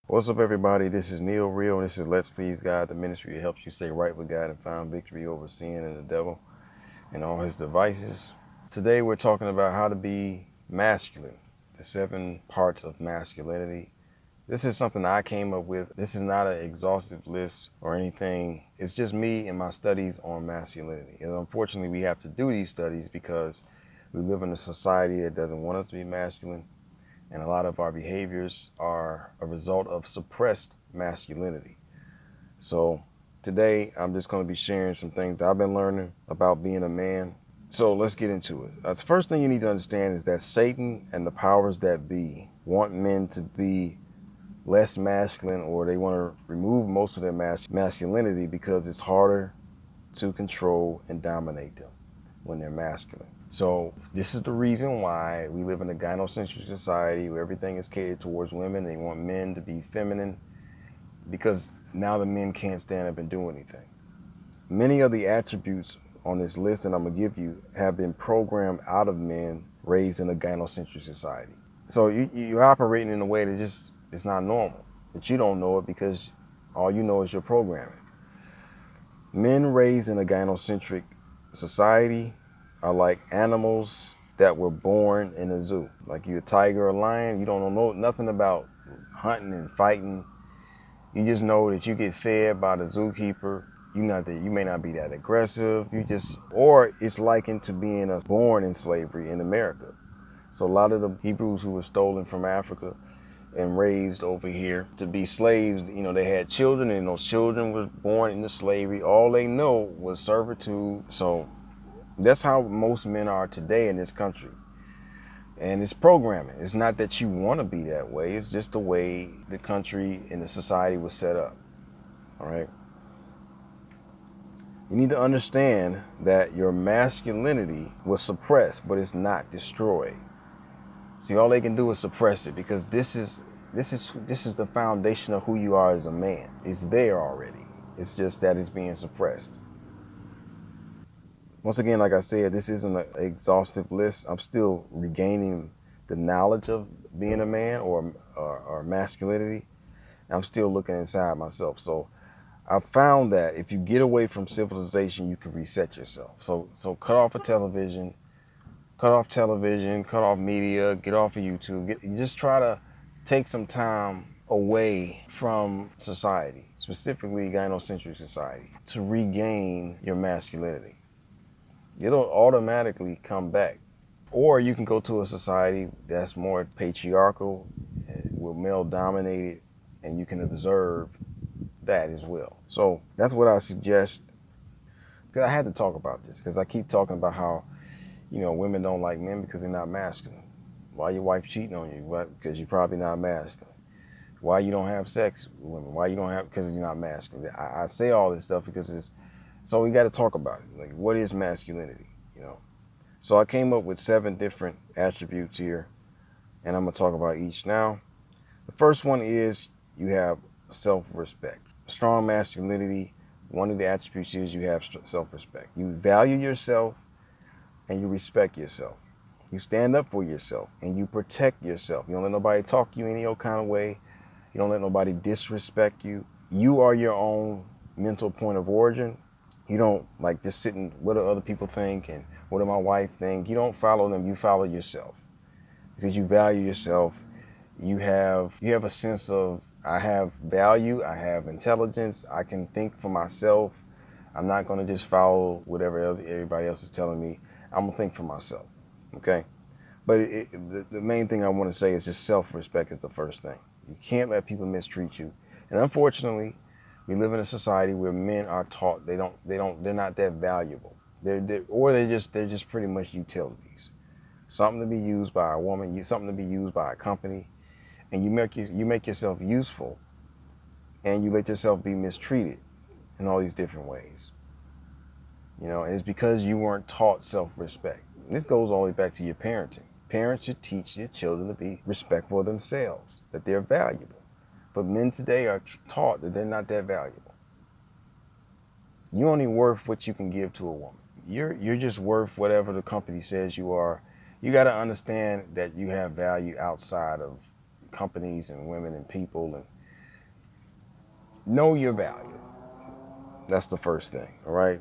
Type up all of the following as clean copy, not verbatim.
What's up, everybody? This is Neil Real, and this is Let's Please God, the ministry that helps you stay right with God and find victory over sin and the devil and all his devices. Today, we're talking about how to be masculine, the 7 parts of masculinity. This is something I came up with. This is not an exhaustive list or anything. It's just me and my studies on masculinity. And unfortunately, we have to do these studies because we live in a society that doesn't want us to be masculine. And a lot of our behaviors are a result of suppressed masculinity. So today I'm just going to be sharing some things that I've been learning about being a man. So let's get into it. The first thing you need to understand is that Satan and the powers that be want men to be less masculine, or they want to remove most of their masculinity because it's harder to control and dominate them when they're masculine. So this is the reason why we live in a gynocentric society where everything is catered towards women. They want men to be feminine because now the men can't stand up and do anything. Many of the attributes on this list that I'm gonna give you have been programmed out of men raised in a gynocentric society. So you're operating in a way that just it's not normal, but you don't know it because all you know is your programming. Men raised in a gynocentric society are like animals that were born in a zoo. Like you're a tiger or a lion, you don't know nothing about hunting and fighting. You just know that you get fed by the zookeeper. You may not be that aggressive. Or it's likened to being born in slavery in America. So a lot of the Hebrews who were stolen from Africa and raised over here to be slaves, they had children, and those children were born into slavery. All they know was servitude. So that's how most men are today in this country. And it's programming. It's not that you want to be that way. It's just the way the country and the society was set up. All right. You need to understand that your masculinity was suppressed, but it's not destroyed. See, all they can do is suppress it because this is the foundation of who you are as a man. It's there already. It's just that it's being suppressed. Once again, like I said, this isn't an exhaustive list. I'm still regaining the knowledge of being a man or masculinity. I'm still looking inside myself. So I found that if you get away from civilization, you can reset yourself. So cut off television, cut off media, get off of YouTube. Just try to take some time away from society, specifically gynocentric society, to regain your masculinity. It'll automatically come back. Or you can go to a society that's more patriarchal, we're male dominated, and you can observe that as well. So that's what I suggest. I had to talk about this because I keep talking about how women don't like men because they're not masculine. Why your wife cheating on you? Because you're probably not masculine. Why you don't have sex with women? Why you don't have? Because you're not masculine. I say all this stuff because so we got to talk about it. Like, what is masculinity? So I came up with 7 different attributes here, and I'm gonna talk about each now. The first one is you have self-respect. Strong masculinity, one of the attributes is you have self-respect. You value yourself and you respect yourself. You stand up for yourself and you protect yourself. You don't let nobody talk you any old kind of way. You don't let nobody disrespect you. You are your own mental point of origin. You don't like just sitting, what do other people think and what do my wife think? You don't follow them, you follow yourself. Because you value yourself. You have a sense of, I have value, I have intelligence, I can think for myself. I'm not going to just follow whatever everybody else is telling me. I'm going to think for myself. Okay? But the main thing I want to say is just self-respect is the first thing. You can't let people mistreat you. And unfortunately, we live in a society where men are taught they're not that valuable. They're just pretty much utilities. Something to be used by a woman, something to be used by a company, and you make yourself useful, and you let yourself be mistreated in all these different ways. And it's because you weren't taught self-respect. And this goes all the way back to your parenting. Parents should teach their children to be respectful of themselves, that they're valuable. But men today are taught that they're not that valuable. You're only worth what you can give to a woman. You're just worth whatever the company says you are. You got to understand that you have value outside of companies and women and people, Know your value. That's the first thing, all right?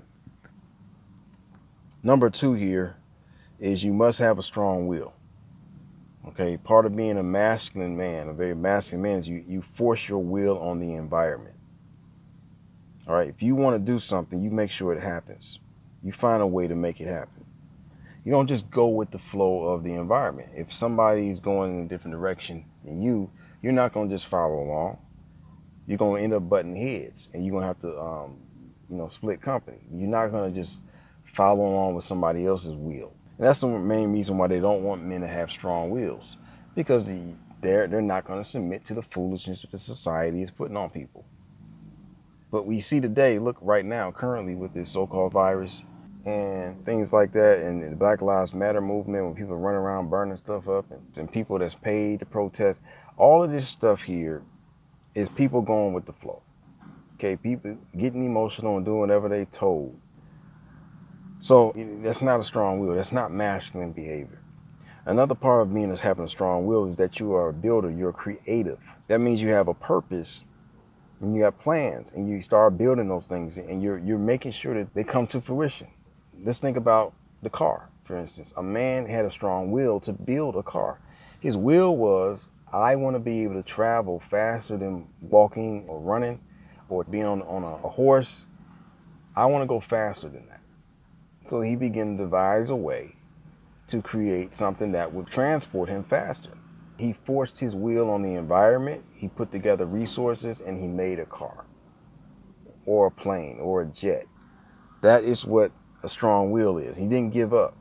Number two here is you must have a strong will. Okay, part of being a masculine man, a very masculine man, is you force your will on the environment. All right, if you want to do something, you make sure it happens. You find a way to make it happen. You don't just go with the flow of the environment. If somebody's going in a different direction than you're not going to just follow along. You're going to end up butting heads, and you're going to have to, split company. You're not going to just follow along with somebody else's will. And that's the main reason why they don't want men to have strong wills, because they're not going to submit to the foolishness that the society is putting on people. But we see today, look right now, currently with this so-called virus and things like that, and the Black Lives Matter movement, when people run around burning stuff up, and people that's paid to protest, all of this stuff here is people going with the flow. Okay, people getting emotional and doing whatever they told. So that's not a strong will. That's not masculine behavior. Another part of being as having a strong will is that you are a builder. You're creative. That means you have a purpose and you have plans, and you start building those things, and you're making sure that they come to fruition. Let's think about the car, for instance. A man had a strong will to build a car. His will was, I want to be able to travel faster than walking or running or being on a horse. I want to go faster than that. So he began to devise a way to create something that would transport him faster. He forced his will on the environment, he put together resources, and he made a car or a plane or a jet. That is what a strong will is. He didn't give up.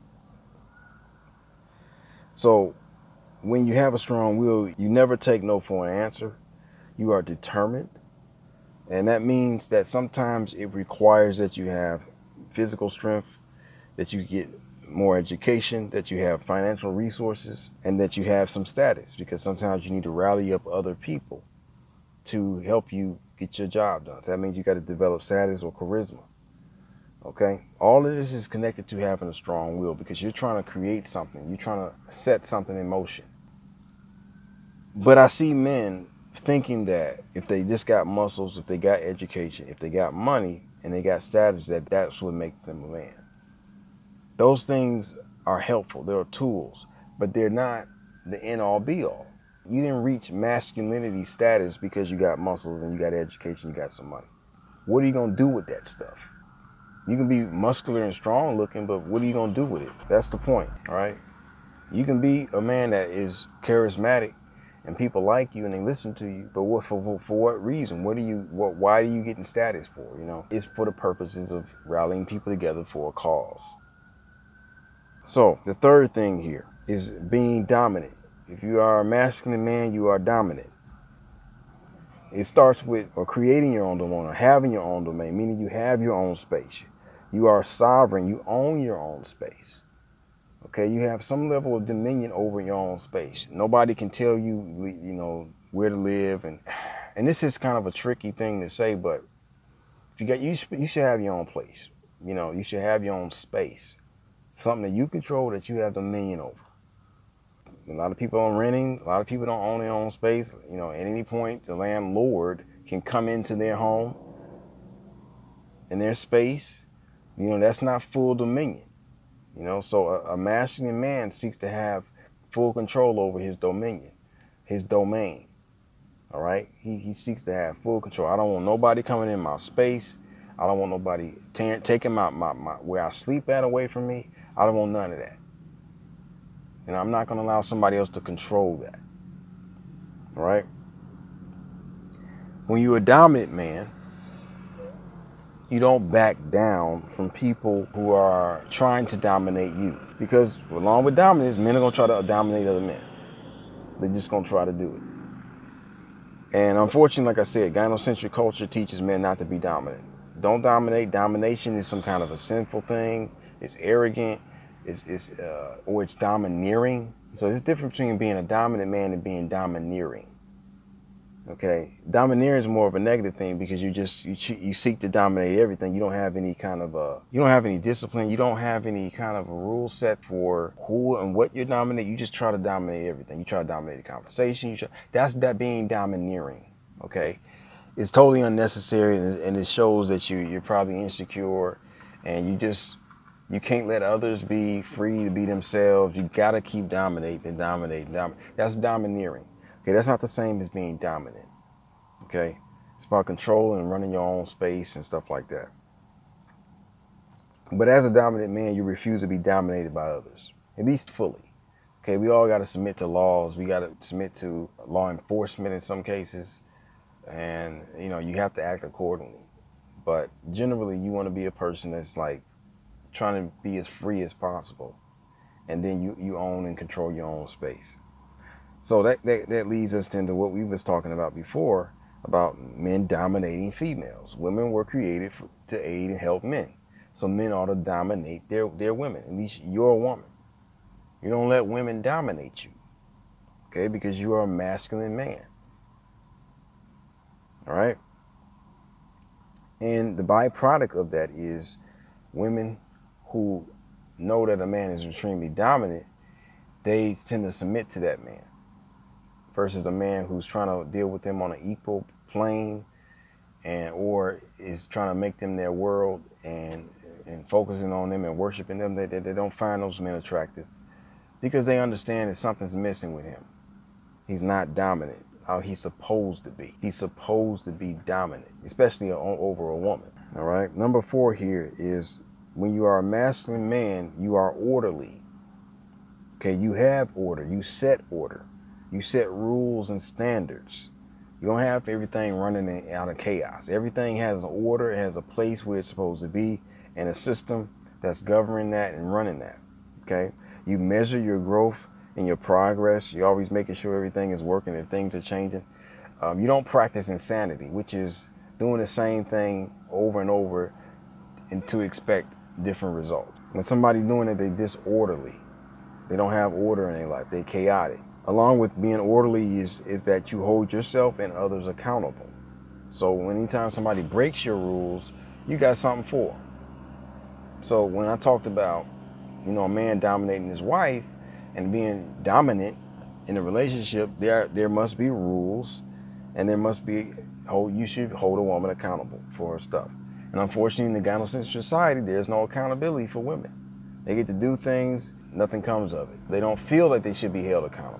So when you have a strong will, you never take no for an answer. You are determined. And that means that sometimes it requires that you have physical strength, that you get more education, that you have financial resources, and that you have some status, because sometimes you need to rally up other people to help you get your job done. So that means you got to develop status or charisma. Okay? All of this is connected to having a strong will, because you're trying to create something. You're trying to set something in motion. But I see men thinking that if they just got muscles, if they got education, if they got money, and they got status, that's what makes them a man. Those things are helpful. They're tools, but they're not the end-all be-all. You didn't reach masculinity status because you got muscles and you got education, you got some money. What are you going to do with that stuff? You can be muscular and strong looking, but what are you going to do with it? That's the point, all right? You can be a man that is charismatic and people like you and they listen to you, but for what reason? Why are you getting status for? It's for the purposes of rallying people together for a cause. So the third thing here is being dominant. If you are a masculine man, you are dominant. It starts with creating your own domain, or having your own domain, meaning you have your own space. You are sovereign. You own your own space. Okay, you have some level of dominion over your own space. Nobody can tell you, where to live, and this is kind of a tricky thing to say, but you should have your own place. You should have your own space. Something that you control, that you have dominion over. A lot of people are renting. A lot of people don't own their own space. At any point, the landlord can come into their home, in their space. That's not full dominion. So a masculine man seeks to have full control over his dominion, his domain. All right? He seeks to have full control. I don't want nobody coming in my space. I don't want nobody taking my where I sleep at away from me. I don't want none of that. I'm not going to allow somebody else to control that. All right? When you're a dominant man, you don't back down from people who are trying to dominate you. Because along with dominance, men are going to try to dominate other men. They're just going to try to do it. And unfortunately, like I said, gynocentric culture teaches men not to be dominant. Don't dominate. Domination is some kind of a sinful thing. It's arrogant. Or it's domineering. So there's a difference between being a dominant man and being domineering. Okay, domineering is more of a negative thing, because you seek to dominate everything. You don't have any kind of discipline. You don't have any kind of a rule set for who and what you dominate. You just try to dominate everything. You try to dominate the conversation. That's being domineering. Okay, It's totally unnecessary, and it shows that you're probably insecure, and you can't let others be free to be themselves. You gotta keep dominating, dominating. That's domineering. Okay, that's not the same as being dominant. Okay, it's about controlling and running your own space and stuff like that. But as a dominant man, you refuse to be dominated by others, at least fully. Okay, we all got to submit to laws. We got to submit to law enforcement in some cases, and you have to act accordingly. But generally, you want to be a person that's like trying to be as free as possible, and then you own and control your own space. So that leads us into what we was talking about before about men dominating females. Women were created to aid and help men, so men ought to dominate their women. At least you're a woman. You don't let women dominate you, okay? Because you are a masculine man. All right. And the byproduct of that is women who know that a man is extremely dominant, they tend to submit to that man versus a man who's trying to deal with them on an equal plane or is trying to make them their world and focusing on them and worshiping them. They don't find those men attractive because they understand that something's missing with him. He's not dominant how he's supposed to be. He's supposed to be dominant, especially over a woman. All right. Number 4 here is when you are a masculine man, you are orderly. Okay, you have order. You set order. You set rules and standards. You don't have everything running out of chaos. Everything has an order. It has a place where it's supposed to be and a system that's governing that and running that. Okay, you measure your growth and your progress. You're always making sure everything is working and things are changing. You don't practice insanity, which is doing the same thing over and over and to expect different results. When somebody's doing it, they're disorderly. They don't have order in their life. They're chaotic. Along with being orderly is that you hold yourself and others accountable. So anytime somebody breaks your rules, you got something for them. So when I talked about, a man dominating his wife and being dominant in a relationship, there must be rules, and there must be you should hold a woman accountable for her stuff. And unfortunately, in the gynocentric society, there's no accountability for women. They get to do things, nothing comes of it. They don't feel like they should be held accountable.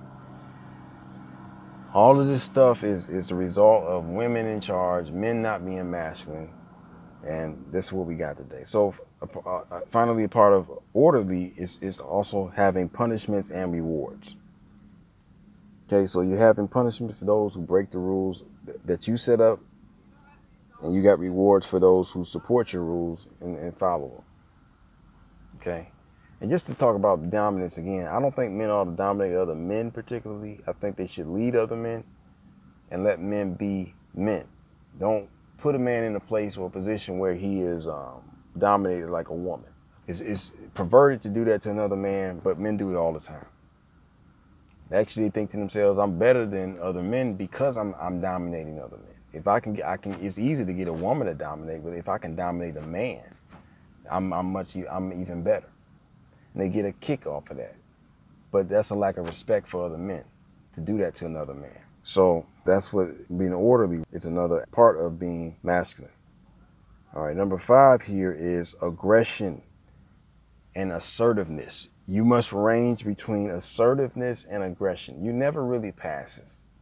All of this stuff is the result of women in charge, men not being masculine, and this is what we got today. So finally, a part of orderly is also having punishments and rewards. Okay, so you're having punishment for those who break the rules that you set up, and you got rewards for those who support your rules and follow them. Okay, and just to talk about dominance again, I don't think men ought to dominate other men particularly. I think they should lead other men and let men be men. Don't put a man in a place or a position where he is dominated like a woman. It's perverted to do that to another man, but men do it all the time. They actually think to themselves, I'm better than other men because I'm dominating other men. If I can, it's easy to get a woman to dominate, but if I can dominate a man, I'm even better. And they get a kick off of that. But that's a lack of respect for other men to do that to another man. So that's what being orderly is, another part of being masculine. All right, number 5 here is aggression and assertiveness. You must range between assertiveness and aggression. You're never really passive.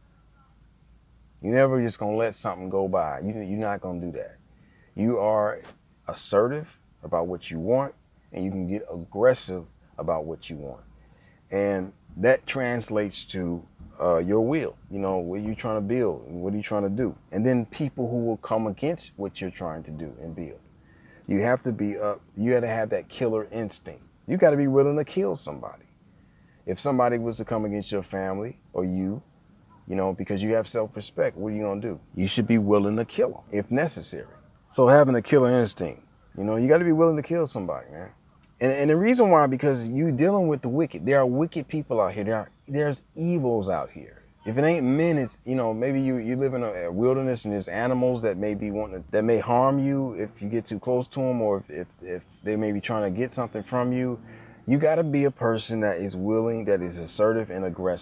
You're never just going to let something go by. You're not going to do that. You are assertive about what you want, and you can get aggressive about what you want. And that translates to your will. What are you trying to build? What are you trying to do? And then people who will come against what you're trying to do and build. You have to be you got to have that killer instinct. You got to be willing to kill somebody. If somebody was to come against your family or you, because you have self-respect, what are you going to do? You should be willing to kill them if necessary. So having a killer instinct, you got to be willing to kill somebody, man. And the reason why, because you dealing with the wicked. There are wicked people out here. There's evils out here. If it ain't men, it's, maybe you live in a wilderness and there's animals that may be that may harm you if you get too close to them, or if they may be trying to get something from you. You got to be a person that is willing, that is assertive and aggressive.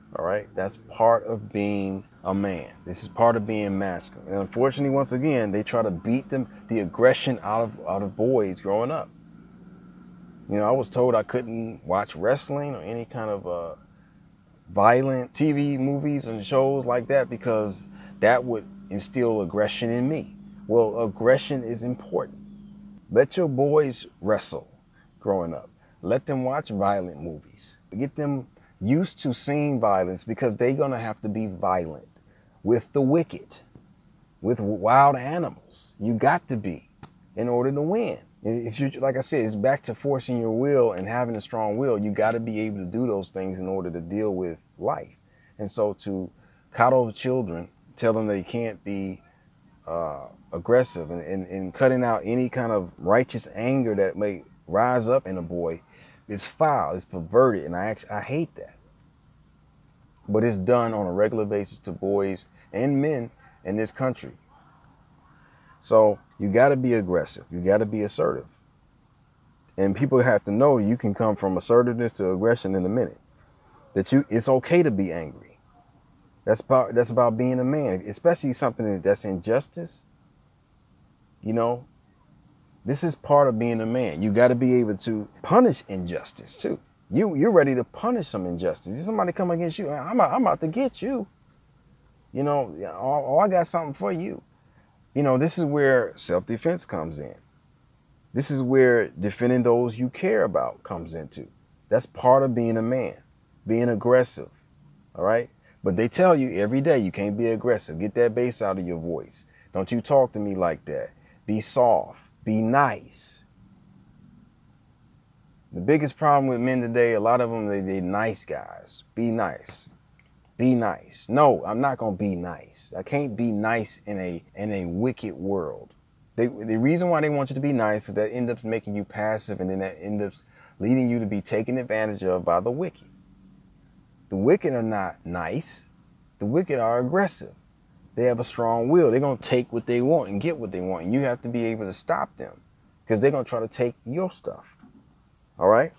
All right, that's part of being a man. This is part of being masculine. And unfortunately, once again, they try to beat the aggression out of boys growing up. I was told I couldn't watch wrestling or any kind of violent TV movies and shows like that because that would instill aggression in me. Well, aggression is important. Let your boys wrestle growing up. Let them watch violent movies. Get them used to seeing violence because they're going to have to be violent with the wicked, with wild animals. You got to be in order to win. If you, like I said, it's back to forcing your will and having a strong will. You got to be able to do those things in order to deal with life. And so to coddle children, tell them they can't be aggressive and cutting out any kind of righteous anger that may rise up in a boy is foul, it's perverted, and I hate that. But it's done on a regular basis to boys and men in this country. So you got to be aggressive. You got to be assertive. And people have to know you can come from assertiveness to aggression in a minute. It's okay to be angry. That's about being a man, especially something that's injustice. This is part of being a man. You got to be able to punish injustice too. You're ready to punish some injustice. If somebody come against you, I'm out to get you. I got something for you. This is where self-defense comes in. This is where defending those you care about comes into. That's part of being a man, being aggressive. All right. But they tell you every day you can't be aggressive. Get that bass out of your voice. Don't you talk to me like that. Be soft. Be nice. The biggest problem with men today, a lot of them, they're nice guys. Be nice. Be nice. No, I'm not going to be nice. I can't be nice in a wicked world. The reason why they want you to be nice is that ends up making you passive, and then that ends up leading you to be taken advantage of by the wicked. The wicked are not nice. The wicked are aggressive. They have a strong will. They're going to take what they want and get what they want. And you have to be able to stop them because they're going to try to take your stuff. All right?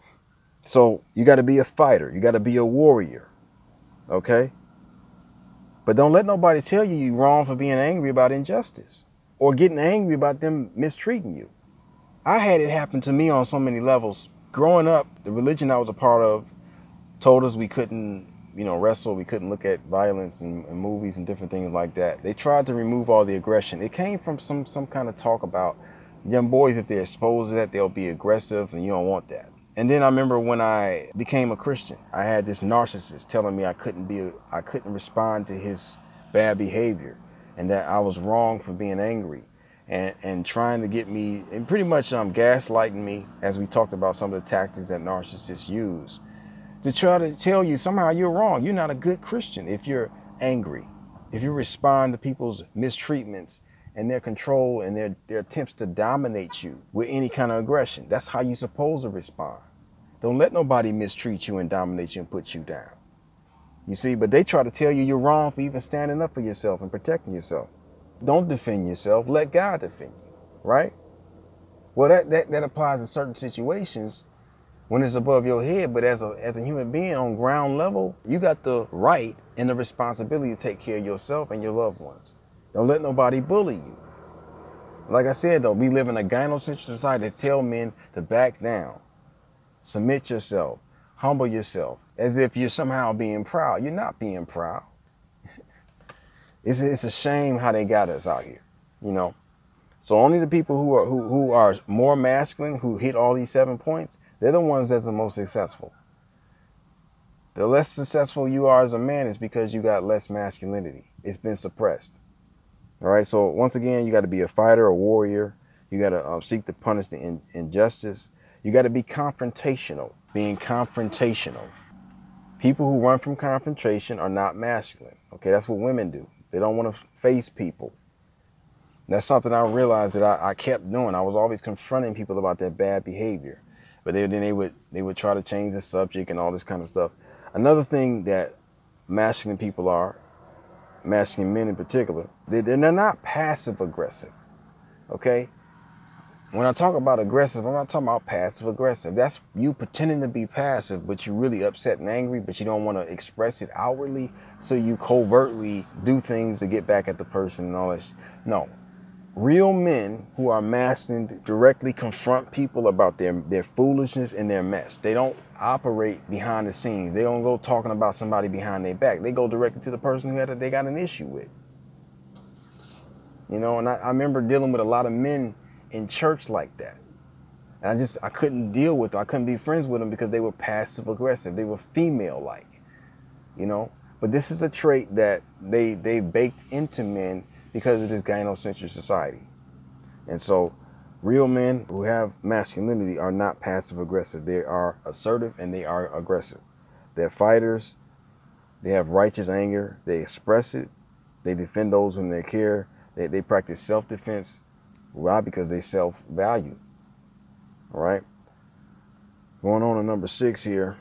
So you got to be a fighter. You got to be a warrior. Okay? But don't let nobody tell you you're wrong for being angry about injustice or getting angry about them mistreating you. I had it happen to me on so many levels. Growing up, the religion I was a part of told us we couldn't, wrestle. We couldn't look at violence and movies and different things like that. They tried to remove all the aggression. It came from some kind of talk about young boys, if they're exposed to that, they'll be aggressive, and you don't want that. And then I remember when I became a Christian, I had this narcissist telling me I couldn't respond to his bad behavior, and that I was wrong for being angry, and trying to get me, and pretty much gaslighting me, as we talked about some of the tactics that narcissists use, to try to tell you somehow you're wrong. You're not a good Christian if you're angry, if you respond to people's mistreatments and their control and their attempts to dominate you with any kind of aggression. That's how you're supposed to respond. Don't let nobody mistreat you and dominate you and put you down. You see, but they try to tell you you're wrong for even standing up for yourself and protecting yourself. Don't defend yourself. Let God defend you, right? Well, that applies in certain situations when it's above your head, but as a human being on ground level, you got the right and the responsibility to take care of yourself and your loved ones. Don't let nobody bully you. Like I said, though, we live in a gynocentric society that tell men to back down, submit yourself, humble yourself, as if you're somehow being proud. You're not being proud. It's a shame how they got us out here, So only the people who are more masculine, who hit all these 7 points, they're the ones that's the most successful. The less successful you are as a man is because you got less masculinity. It's been suppressed. All right. So once again, you got to be a fighter, a warrior. You got to seek to punish the injustice. You got to be confrontational. Being confrontational. People who run from confrontation are not masculine. Okay, that's what women do. They don't want to face people. And that's something I realized that I kept doing. I was always confronting people about their bad behavior. But then they would try to change the subject and all this kind of stuff. Another thing that masculine people are, masculine men in particular, they're not passive aggressive. Okay, When I talk about aggressive, I'm not talking about passive aggressive. That's you pretending to be passive, but you're really upset and angry, but you don't want to express it outwardly. So you covertly do things to get back at the person and all that. No. Real men who are masculine directly confront people about their foolishness and their mess. They don't operate behind the scenes. They don't go talking about somebody behind their back. They go directly to the person they got an issue with. You know, and I remember dealing with a lot of men in church like that. And I couldn't deal with them. I couldn't be friends with them because they were passive aggressive. They were female like, you know. But this is a trait that they baked into men because of this gynocentric society. And so real men who have masculinity are not passive aggressive. They are assertive and they are aggressive. They're fighters. They have righteous anger. They express it. They defend those whom they care. They practice self-defense. Why? Because they self-value. All right. Going on to number 6 here.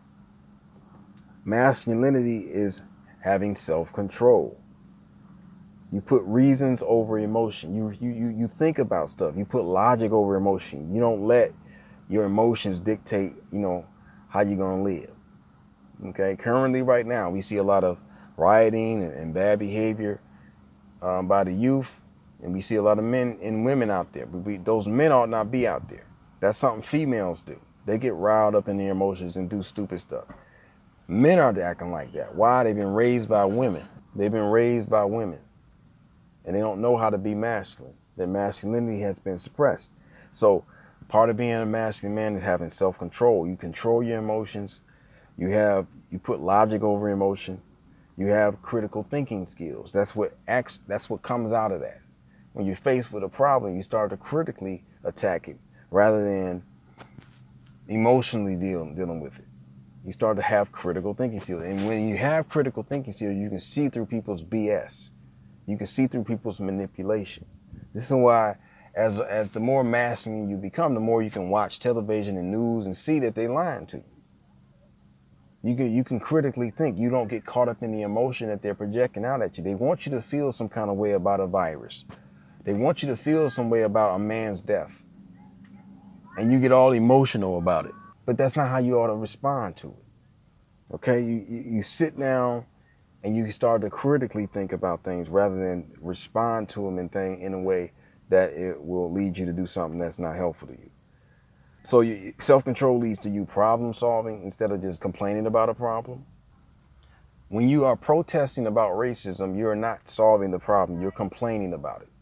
Masculinity is having self-control. You put reasons over emotion. You think about stuff. You put logic over emotion. You don't let your emotions dictate, you know, how you're going to live. Okay. Currently, right now, we see a lot of rioting and bad behavior by the youth. And we see a lot of men and women out there. Those men ought not be out there. That's something females do. They get riled up in their emotions and do stupid stuff. Men are acting like that. Why? They've been raised by women. They've been raised by women. And they don't know how to be masculine. Their masculinity has been suppressed. So part of being a masculine man is having self-control. You control your emotions. You put logic over emotion. You have critical thinking skills. That's what comes out of that. When you're faced with a problem, you start to critically attack it rather than emotionally dealing with it. You start to have critical thinking skills. And when you have critical thinking skills, you can see through people's BS. You can see through people's manipulation. This is why, as the more masculine you become, the more you can watch television and news and see that they're lying to you. You can critically think. You don't get caught up in the emotion that they're projecting out at you. They want you to feel some kind of way about a virus. They want you to feel some way about a man's death. And you get all emotional about it. But that's not how you ought to respond to it. Okay? You sit down and you start to critically think about things rather than respond to them in a way that it will lead you to do something that's not helpful to you. So self-control leads to you problem solving instead of just complaining about a problem. When you are protesting about racism, you're not solving the problem. You're complaining about it.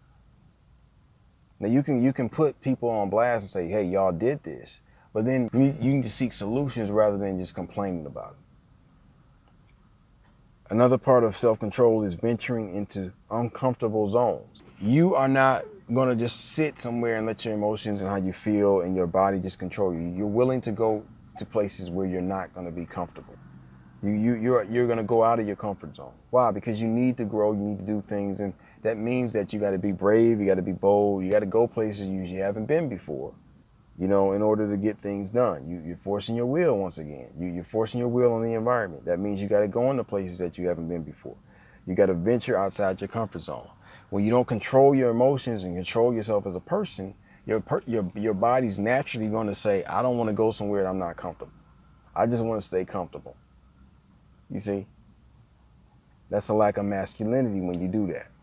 Now you can put people on blast and say, hey, y'all did this. But then you can just seek solutions rather than just complaining about it. Another part of self-control is venturing into uncomfortable zones. You are not going to just sit somewhere and let your emotions and how you feel and your body just control you. You're willing to go to places where you're not going to be comfortable. You're going to go out of your comfort zone. Why? Because you need to grow, you need to do things, and that means that you got to be brave, you got to be bold, you got to go places you haven't been before, you know, in order to get things done. You're forcing your will once again. You're forcing your will on the environment. That means you got to go into places that you haven't been before. You got to venture outside your comfort zone. When you don't control your emotions and control yourself as a person, your body's naturally going to say, I don't want to go somewhere that I'm not comfortable. I just want to stay comfortable. You see? That's a lack of masculinity when you do that.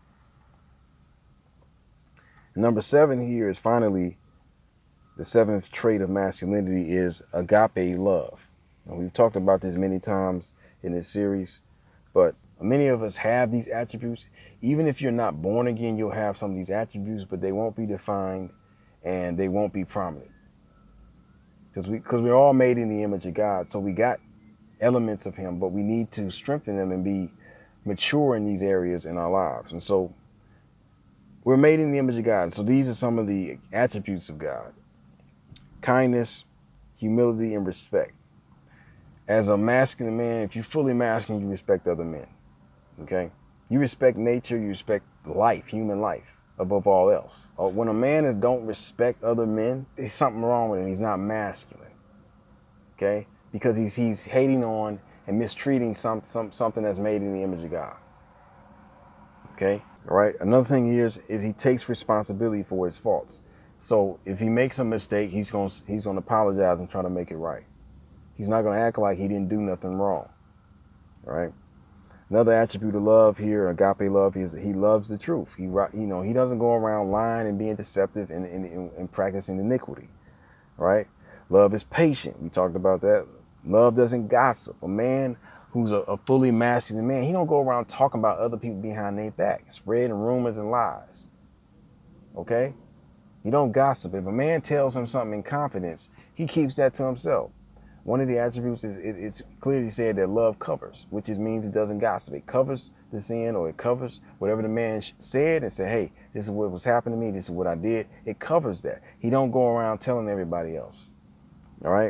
Number 7 here is finally the 7th trait of masculinity is agape love. And we've talked about this many times in this series, but many of us have these attributes. Even if you're not born again, you'll have some of these attributes, but they won't be defined and they won't be prominent. Because we're all made in the image of God, so we got elements of him, but we need to strengthen them and be mature in these areas in our lives. And so we're made in the image of God. So these are some of the attributes of God: kindness, humility, and respect. As a masculine man, if you're fully masculine, you respect other men. Okay? You respect nature, you respect life, human life, above all else. When a man don't respect other men, there's something wrong with him. He's not masculine. Okay? Because he's hating on and mistreating something that's made in the image of God. Okay? All right? Another thing is he takes responsibility for his faults. So if he makes a mistake, he's gonna apologize and try to make it right. He's not gonna act like he didn't do nothing wrong. Right? Another attribute of love here, agape love, is he loves the truth. He doesn't go around lying and being deceptive and practicing iniquity. Right? Love is patient. We talked about that. Love doesn't gossip. A man who's a fully masculine man, he don't go around talking about other people behind their back, spreading rumors and lies. Okay? He don't gossip. If a man tells him something in confidence, he keeps that to himself. One of the attributes is it's clearly said that love covers, which means it doesn't gossip. It covers the sin, or it covers whatever the man said and say, hey, this is what was happening to me. This is what I did. It covers that. He don't go around telling everybody else. All right.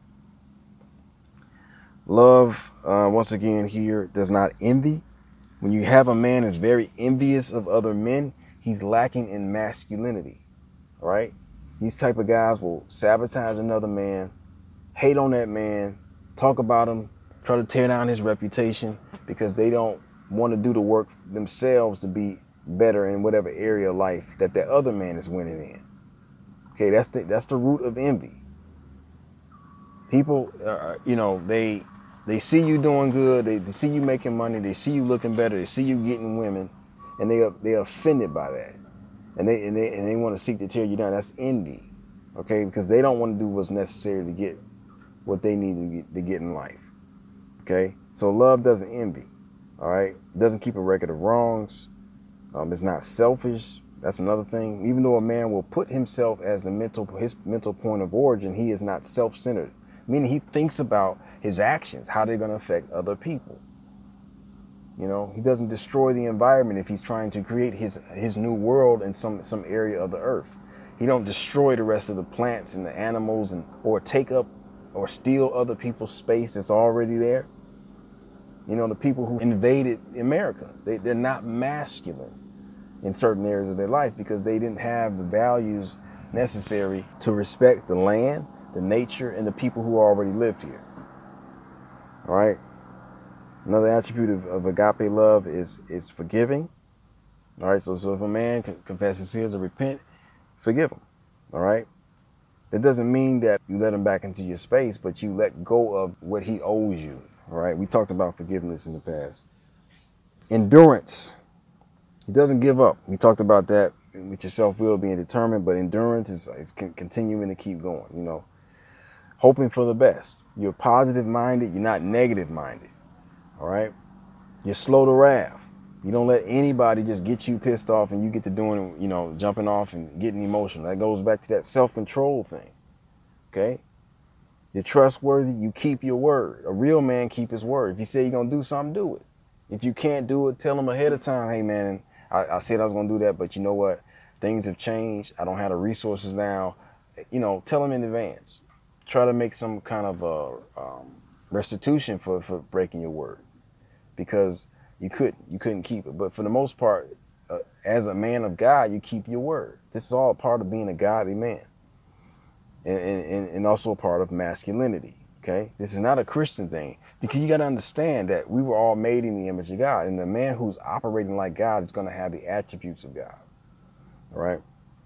Love, once again here, does not envy. When you have a man that's very envious of other men, he's lacking in masculinity. All right. These type of guys will sabotage another man, hate on that man, talk about him, try to tear down his reputation because they don't want to do the work themselves to be better in whatever area of life that the other man is winning in. Okay, that's the root of envy. People, they see you doing good, they see you making money, they see you looking better, they see you getting women, and they're offended by that, and they want to seek to tear you down. That's envy. Okay, because they don't want to do what's necessary to get what they need to get in life. Okay, so love doesn't envy. All right, it doesn't keep a record of wrongs. It's not selfish. That's another thing. Even though a man will put himself as his mental point of origin, he is not self-centered, meaning he thinks about his actions, how they're going to affect other people. He doesn't destroy the environment if he's trying to create his new world in some area of the earth. He don't destroy the rest of the plants and the animals or take up or steal other people's space that's already there. The people who invaded America, they're not masculine in certain areas of their life because they didn't have the values necessary to respect the land, the nature, and the people who already lived here. All right. Another attribute of agape love is forgiving. All right. So if a man confesses sins or repent, forgive him. All right. It doesn't mean that you let him back into your space, but you let go of what he owes you. All right. We talked about forgiveness in the past. Endurance. He doesn't give up. We talked about that with your self-will being determined, but endurance is continuing to keep going, hoping for the best. You're positive minded. You're not negative minded. All right. You're slow to wrath. You don't let anybody just get you pissed off and you get to doing, jumping off and getting emotional. That goes back to that self-control thing. Okay. You're trustworthy. You keep your word. A real man keep his word. If you say you're going to do something, do it. If you can't do it, tell him ahead of time, hey man, I said I was going to do that, but you know what? Things have changed. I don't have the resources now. Tell him in advance. Try to make some kind of restitution for breaking your word, because you couldn't keep it. But for the most part, as a man of God, you keep your word. This is all part of being a godly man, and also a part of masculinity. Okay, this is not a Christian thing, because you got to understand that we were all made in the image of God, and the man who's operating like God is going to have the attributes of God. All right.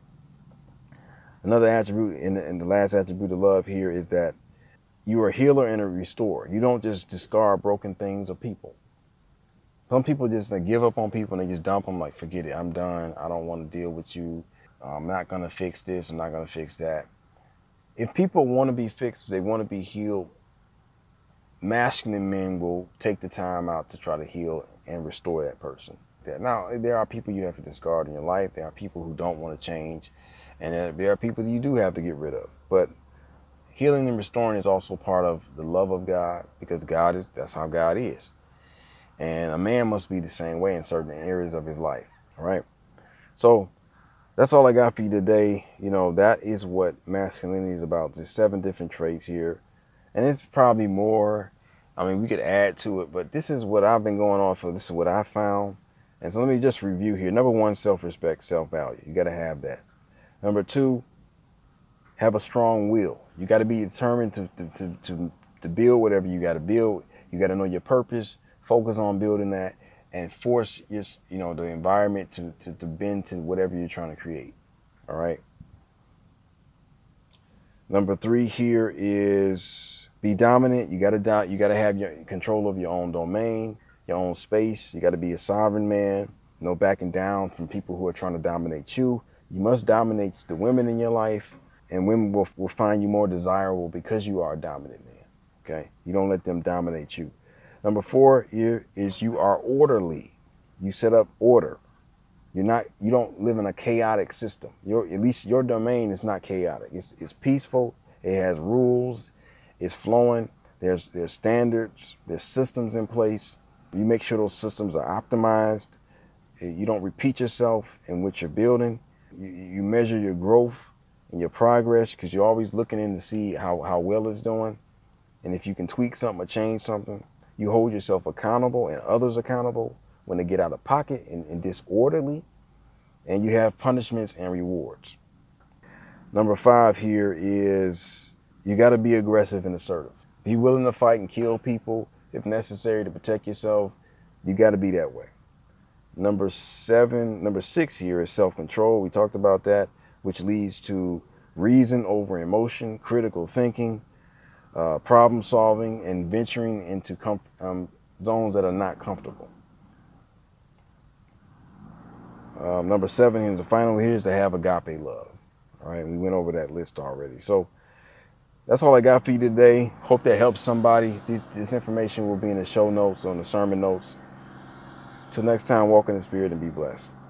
Another attribute, and the last attribute of love here, is that you are a healer and a restorer. You don't just discard broken things or people. Some people just give up on people and they just dump them, like, forget it, I'm done. I don't want to deal with you. I'm not going to fix this. I'm not going to fix that. If people want to be fixed, they want to be healed, masculine men will take the time out to try to heal and restore that person. Now, there are people you have to discard in your life. There are people who don't want to change. And there are people you do have to get rid of. But healing and restoring is also part of the love of God, because that's how God is. And a man must be the same way in certain areas of his life. All right. So that's all I got for you today. That is what masculinity is about. There's 7 different traits here. And it's probably more. I mean, we could add to it, but this is what I've been going on for. This is what I found. And so let me just review here. Number 1, self-respect, self-value. You got to have that. Number 2, have a strong will. You got to be determined to build whatever you got to build. You got to know your purpose, focus on building that, and force the environment to bend to whatever you're trying to create. All right. Number 3 here is be dominant. You gotta have your control of your own domain, your own space. You gotta be a sovereign man. No backing down from people who are trying to dominate you. You must dominate the women in your life, and women will find you more desirable because you are a dominant man. Okay, you don't let them dominate you. Number 4 here is you are orderly. You set up order. You don't live in a chaotic system. At least your domain is not chaotic. It's peaceful. It has rules. It's flowing. There's standards. There's systems in place. You make sure those systems are optimized. You don't repeat yourself in what you're building. You measure your growth and your progress because you're always looking in to see how well it's doing. And if you can tweak something or change something, you hold yourself accountable and others accountable when they get out of pocket and disorderly, and you have punishments and rewards. Number 5 here is you got to be aggressive and assertive. Be willing to fight and kill people if necessary to protect yourself. You got to be that way. Number 6 here is self-control. We talked about that, which leads to reason over emotion, critical thinking, problem solving, and venturing into zones that are not comfortable. Number 7 is the final here is to have agape love. All right, we went over that list already. So that's all I got for you today. Hope that helps somebody. This information will be in the show notes, on the sermon notes. Till next time, walk in the Spirit and be blessed.